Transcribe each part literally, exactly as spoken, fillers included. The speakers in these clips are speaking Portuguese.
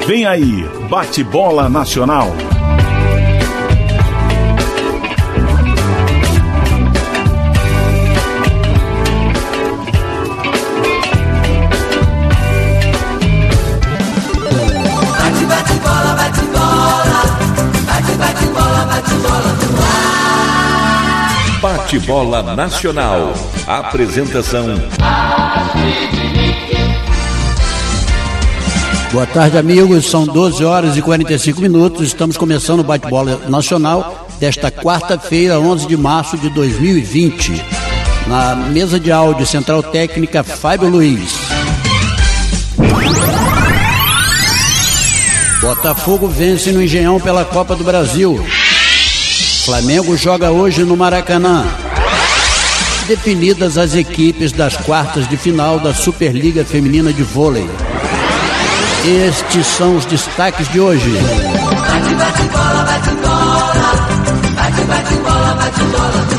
Vem aí, Bate-Bola Nacional. Bate-Bola Nacional. Apresentação. Boa tarde, amigos. São doze horas e quarenta e cinco minutos. Estamos começando o Bate-Bola Nacional desta quarta-feira, onze de março de dois mil e vinte. Na mesa de áudio, Central Técnica, Fábio Luiz. Botafogo vence no Engenhão pela Copa do Brasil. Flamengo joga hoje no Maracanã. Definidas as equipes das quartas de final da Superliga Feminina de Vôlei. Estes são os destaques de hoje. Bate, bate, bola, bate, bola. Bate, bate, bola, bate, bola.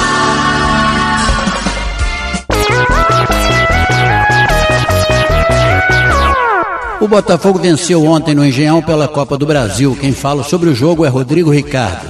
O Botafogo venceu ontem no Engenhão pela Copa do Brasil. Quem fala sobre o jogo é Rodrigo Ricardo.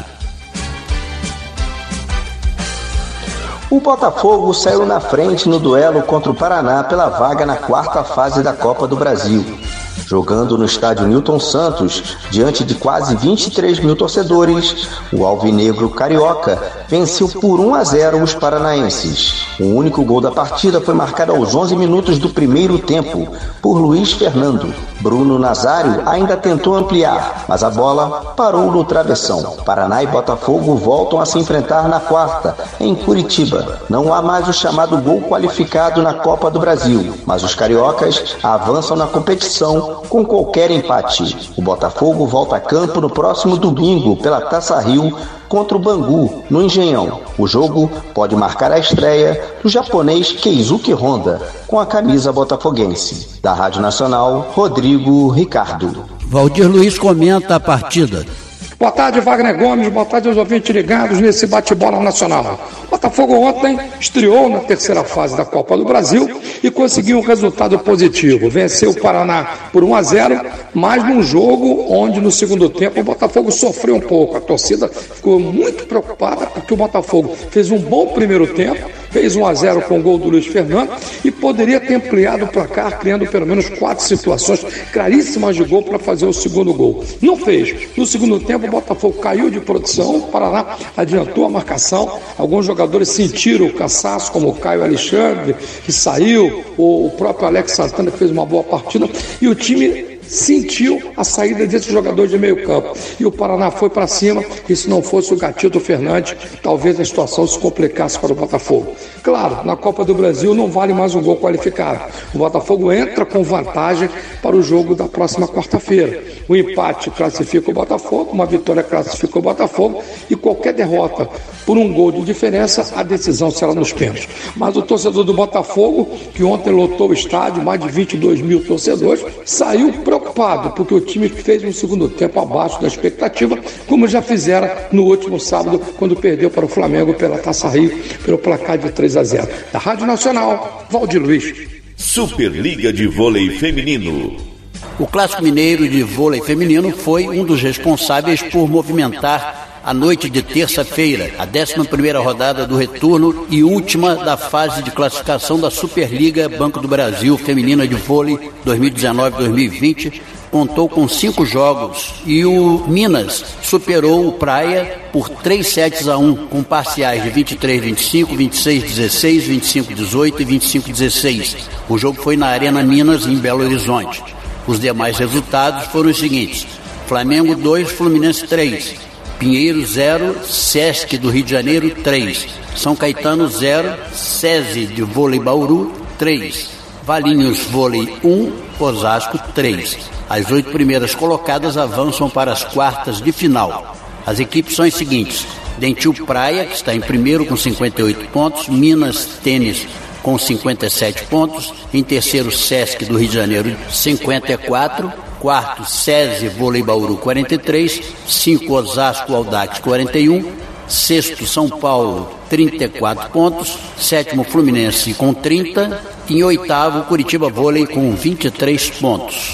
O Botafogo saiu na frente no duelo contra o Paraná pela vaga na quarta fase da Copa do Brasil. Jogando no estádio Newton Santos, diante de quase vinte e três mil torcedores, o alvinegro carioca venceu por um a zero os paranaenses. O único gol da partida foi marcado aos onze minutos do primeiro tempo, por Luiz Fernando. Bruno Nazário ainda tentou ampliar, mas a bola parou no travessão. Paraná e Botafogo voltam a se enfrentar na quarta, em Curitiba. Não há mais o chamado gol qualificado na Copa do Brasil, mas os cariocas avançam na competição com qualquer empate. O Botafogo volta a campo no próximo domingo pela Taça Rio contra o Bangu, no Engenhão. O jogo pode marcar a estreia do japonês Keisuke Honda com a camisa botafoguense. Da Rádio Nacional, Rodrigo Ricardo. Valdir Luiz comenta a partida. Boa tarde, Wagner Gomes. Boa tarde aos ouvintes ligados nesse bate-bola nacional. Botafogo ontem estreou na terceira fase da Copa do Brasil e conseguiu um resultado positivo. Venceu o Paraná por um a zero, mas num jogo onde no segundo tempo o Botafogo sofreu um pouco. A torcida ficou muito preocupada porque o Botafogo fez um bom primeiro tempo, fez um a zero com o gol do Luiz Fernando e poderia ter ampliado o placar, criando pelo menos quatro situações claríssimas de gol para fazer o segundo gol. Não fez. No segundo tempo o Botafogo caiu de produção, o Paraná adiantou a marcação, alguns jogadores sentiram o cansaço, como o Caio Alexandre, que saiu, o próprio Alex Santana, que fez uma boa partida, e o time sentiu a saída desse jogador de meio campo. E o Paraná foi para cima, e se não fosse o Gatito Fernandes, talvez a situação se complicasse para o Botafogo. Claro, na Copa do Brasil não vale mais um gol qualificado. O Botafogo entra com vantagem para o jogo da próxima quarta-feira. O empate classifica o Botafogo, uma vitória classifica o Botafogo, e qualquer derrota por um gol de diferença, a decisão será nos pênaltis. Mas o torcedor do Botafogo, que ontem lotou o estádio, mais de vinte e dois mil torcedores, saiu preocupado, porque o time fez um segundo tempo abaixo da expectativa, como já fizera no último sábado, quando perdeu para o Flamengo pela Taça Rio, pelo placar de três a zero. Da Rádio Nacional, Valdir Luiz. Superliga de Vôlei Feminino. O Clássico Mineiro de Vôlei Feminino foi um dos responsáveis por movimentar a noite de terça-feira, a décima primeira rodada do retorno e última da fase de classificação da Superliga Banco do Brasil Feminina de Vôlei dois mil e dezenove dois mil e vinte, contou com cinco jogos e o Minas superou o Praia por três sets a um, com parciais de vinte e três a vinte e cinco, vinte e seis a dezesseis, vinte e cinco a dezoito e vinte e cinco a dezesseis. O jogo foi na Arena Minas, em Belo Horizonte. Os demais resultados foram os seguintes: Flamengo dois, Fluminense três, Pinheiro zero, Sesc do Rio de Janeiro três, São Caetano zero, SESI de Vôlei Bauru três, Valinhos Vôlei um, Osasco três. As oito primeiras colocadas avançam para as quartas de final. As equipes são as seguintes: Dentil Praia, que está em primeiro com cinquenta e oito pontos, Minas Tênis com cinquenta e sete pontos, em terceiro Sesc do Rio de Janeiro cinquenta e quatro, quarto SESI Vôlei Bauru quarenta e três, cinco Osasco Audax quarenta e um, sexto São Paulo trinta e quatro pontos, sétimo Fluminense com trinta, e em oitavo Curitiba Vôlei com vinte e três pontos.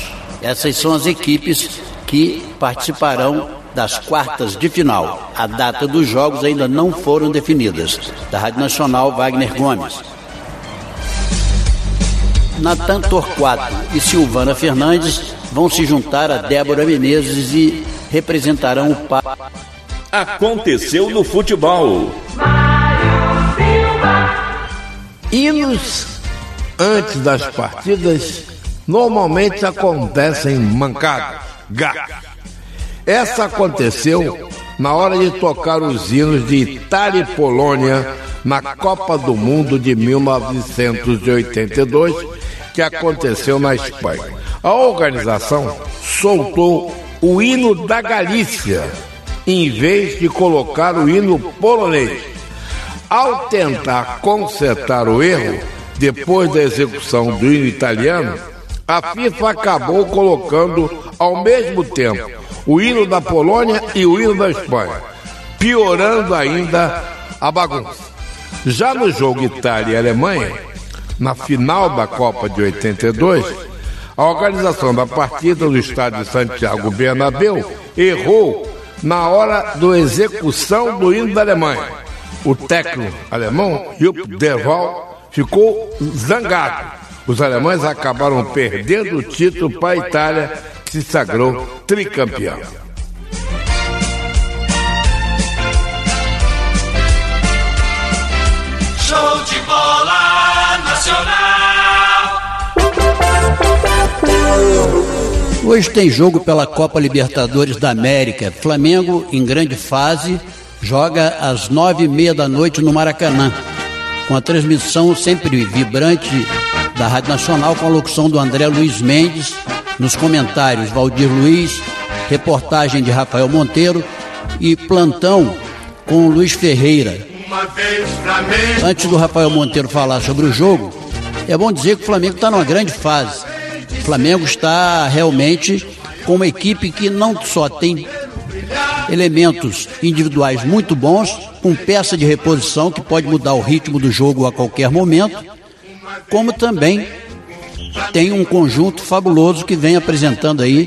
Essas são as equipes que participarão das quartas de final. A data dos jogos ainda não foram definidas. Da Rádio Nacional, Wagner Gomes. Natan Torquato e Silvana Fernandes vão se juntar a Débora Menezes e representarão o P A. Aconteceu no futebol. Hinos antes das partidas normalmente acontecem mancados, gatos. Essa aconteceu na hora de tocar os hinos de Itália e Polônia na Copa do Mundo de mil novecentos e oitenta e dois, que aconteceu na Espanha. A organização soltou o hino da Galícia, em vez de colocar o hino polonês. Ao tentar consertar o erro, depois da execução do hino italiano, a FIFA acabou colocando ao mesmo tempo o hino da Polônia e o hino da Espanha, piorando ainda a bagunça. Já no jogo Itália e Alemanha, na final da Copa de oitenta e dois, a organização da partida do estádio Santiago Bernabéu errou na hora da execução do hino da Alemanha. O técnico alemão, Jupp Derval, ficou zangado. Os alemães acabaram perdendo o título para a Itália, que se sagrou tricampeão. Show de bola nacional. Hoje tem jogo pela Copa Libertadores da América. Flamengo, em grande fase, joga às nove e meia da noite no Maracanã, com a transmissão sempre vibrante da Rádio Nacional, com a locução do André Luiz Mendes, nos comentários Valdir Luiz, reportagem de Rafael Monteiro e plantão com Luiz Ferreira. Antes do Rafael Monteiro falar sobre o jogo, é bom dizer que o Flamengo está numa grande fase. O Flamengo está realmente com uma equipe que não só tem elementos individuais muito bons, com peça de reposição que pode mudar o ritmo do jogo a qualquer momento, como também tem um conjunto fabuloso que vem apresentando aí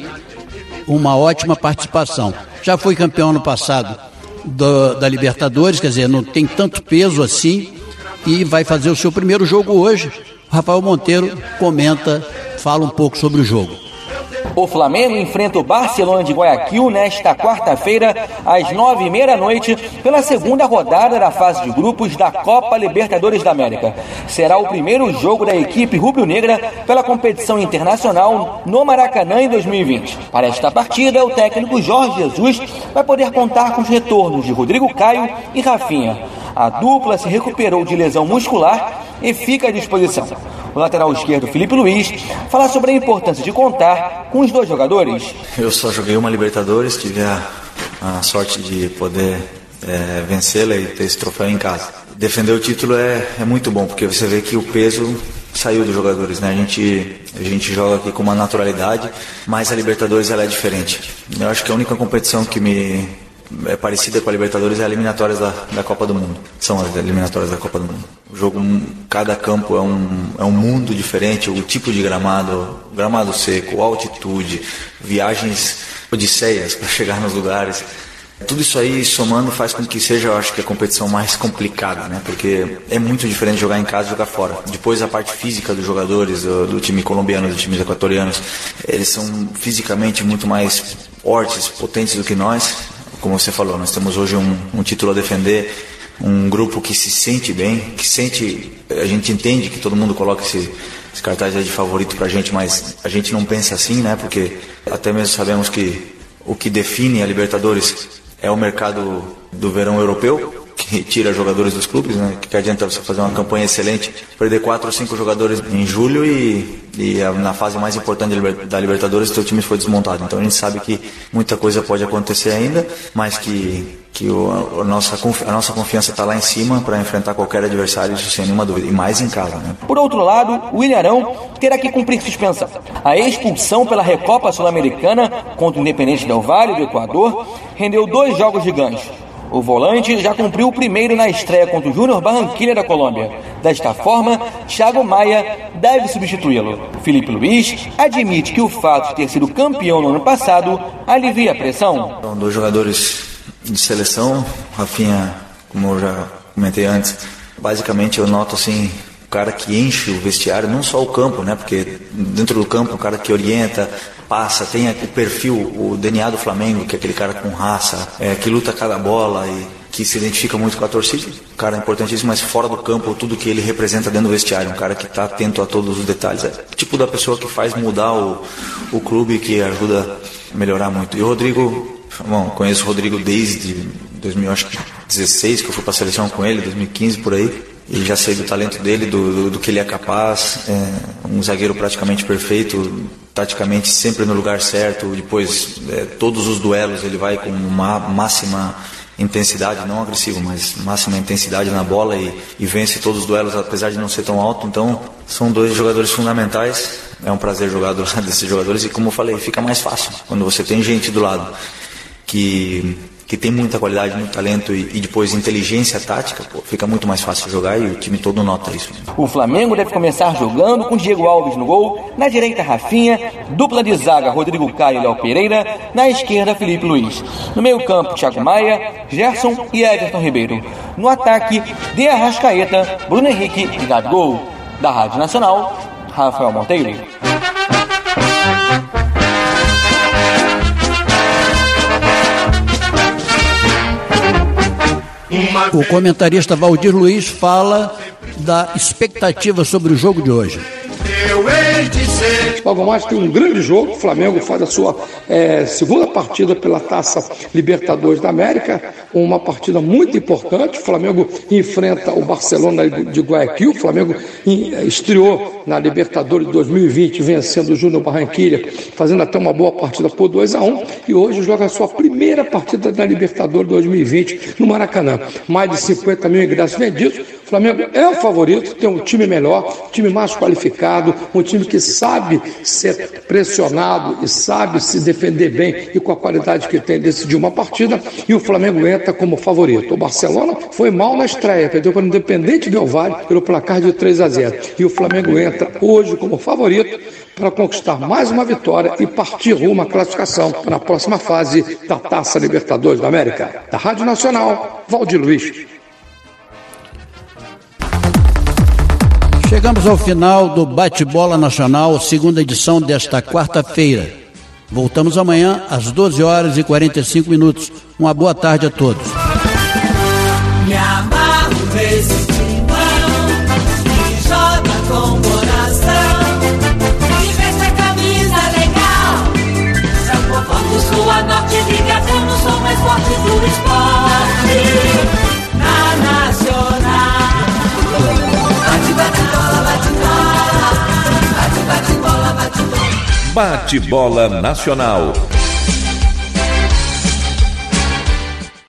uma ótima participação. Já foi campeão no passado do, da Libertadores, quer dizer, não tem tanto peso assim, e vai fazer o seu primeiro jogo hoje. O Rafael Monteiro comenta, fala um pouco sobre o jogo. O Flamengo enfrenta o Barcelona de Guayaquil nesta quarta-feira, às nove e meia da noite, pela segunda rodada da fase de grupos da Copa Libertadores da América. Será o primeiro jogo da equipe rubro-negra pela competição internacional no Maracanã em dois mil e vinte. Para esta partida, o técnico Jorge Jesus vai poder contar com os retornos de Rodrigo Caio e Rafinha. A dupla se recuperou de lesão muscular e fica à disposição. O lateral esquerdo, Felipe Luiz, fala sobre a importância de contar com os dois jogadores. Eu só joguei uma Libertadores, tive a, a sorte de poder é, vencê-la e ter esse troféu em casa. Defender o título é, é muito bom, porque você vê que o peso saiu dos jogadores, né? A gente, a gente joga aqui com uma naturalidade, mas a Libertadores ela é diferente. Eu acho que a única competição que me é parecida com a Libertadores é a eliminatórias da, da Copa do Mundo. São as eliminatórias da Copa do Mundo. O jogo, cada campo é um, é um mundo diferente, o tipo de gramado, gramado seco, altitude, viagens odisseias para chegar nos lugares. Tudo isso aí somando faz com que seja, eu acho que a competição mais complicada, né? Porque é muito diferente jogar em casa e jogar fora. Depois a parte física dos jogadores, do, do time colombiano, dos times equatorianos, eles são fisicamente muito mais fortes, potentes do que nós. Como você falou, nós temos hoje um, um título a defender, um grupo que se sente bem, que sente, a gente entende que todo mundo coloca esse, esse cartaz aí de favorito pra gente, mas a gente não pensa assim, né? Porque até mesmo sabemos que o que define a Libertadores é o mercado do verão europeu, que tira jogadores dos clubes, né? Que adianta você fazer uma campanha excelente, perder quatro ou cinco jogadores em julho e, e na fase mais importante da Libertadores o seu time foi desmontado. Então a gente sabe que muita coisa pode acontecer ainda, mas que, que o, a, nossa, a nossa confiança está lá em cima para enfrentar qualquer adversário, isso sem nenhuma dúvida, e mais em casa, né? Por outro lado, o Ilharão terá que cumprir suspensão. A expulsão pela Recopa Sul-Americana contra o Independente Del Valle do Equador rendeu dois jogos de gancho. O volante já cumpriu o primeiro na estreia contra o Júnior Barranquilla da Colômbia. Desta forma, Thiago Maia deve substituí-lo. Felipe Luiz admite que o fato de ter sido campeão no ano passado alivia a pressão. São dois jogadores de seleção, Rafinha, como eu já comentei antes, basicamente eu noto assim, o cara que enche o vestiário, não só o campo, né? Porque dentro do campo, o cara que orienta, passa, tem o perfil, o D N A do Flamengo, que é aquele cara com raça, é, que luta cada bola e que se identifica muito com a torcida. O cara é importantíssimo, mas fora do campo, tudo que ele representa dentro do vestiário, um cara que está atento a todos os detalhes. É o tipo da pessoa que faz mudar o, o clube, que ajuda a melhorar muito. E o Rodrigo, bom, conheço o Rodrigo desde dois mil dezesseis, que eu fui para a seleção com ele, dois mil e quinze por aí. E já sei do talento dele, do, do, do que ele é capaz, é um zagueiro praticamente perfeito, taticamente sempre no lugar certo, depois é, todos os duelos ele vai com uma máxima intensidade, não agressivo, mas máxima intensidade na bola e, e vence todos os duelos, apesar de não ser tão alto. Então são dois jogadores fundamentais, é um prazer jogar do lado desses jogadores e, como eu falei, fica mais fácil quando você tem gente do lado que... que tem muita qualidade, muito talento e, e depois inteligência tática, pô, fica muito mais fácil jogar e o time todo nota isso. O Flamengo deve começar jogando com Diego Alves no gol, na direita Rafinha, dupla de zaga Rodrigo Caio e Léo Pereira, na esquerda Felipe Luiz. No meio campo, Thiago Maia, Gerson e Everton Ribeiro. No ataque, De Arrascaeta, Bruno Henrique e Gabigol. Da Rádio Nacional, Rafael Monteiro. O comentarista Valdir Luiz fala da expectativa sobre o jogo de hoje. Logo mais tem um grande jogo, o Flamengo faz a sua é, segunda partida pela Taça Libertadores da América, uma partida muito importante. O Flamengo enfrenta o Barcelona de Guayaquil. O Flamengo estreou na Libertadores de dois mil e vinte, vencendo o Júnior Barranquilla, fazendo até uma boa partida por dois a um, e hoje joga a sua primeira partida na Libertadores dois mil e vinte no Maracanã. Mais de cinquenta mil ingressos vendidos. O Flamengo é o favorito, tem um time melhor, um time mais qualificado, um time que sabe ser pressionado e sabe se defender bem e com a qualidade que tem decidir uma partida, e o Flamengo entra como favorito. O Barcelona foi mal na estreia, perdeu para o Independente Del Valle pelo placar de três a zero, e o Flamengo entra hoje como favorito para conquistar mais uma vitória e partir rumo à classificação na próxima fase da Taça Libertadores da América. Da Rádio Nacional, Valdir Luiz. Chegamos ao final do Bate-Bola Nacional, segunda edição desta quarta-feira. Voltamos amanhã às doze horas e quarenta e cinco minutos. Uma boa tarde a todos. Me amarro nesse timão que joga com coração e veste a camisa legal. São povão do sul a norte, ligadão no som mais forte do esporte. Na Nacional. Bate, bate, bola, bate, bola. Bate, bate, bola, bate, bola. Bate-bola Nacional.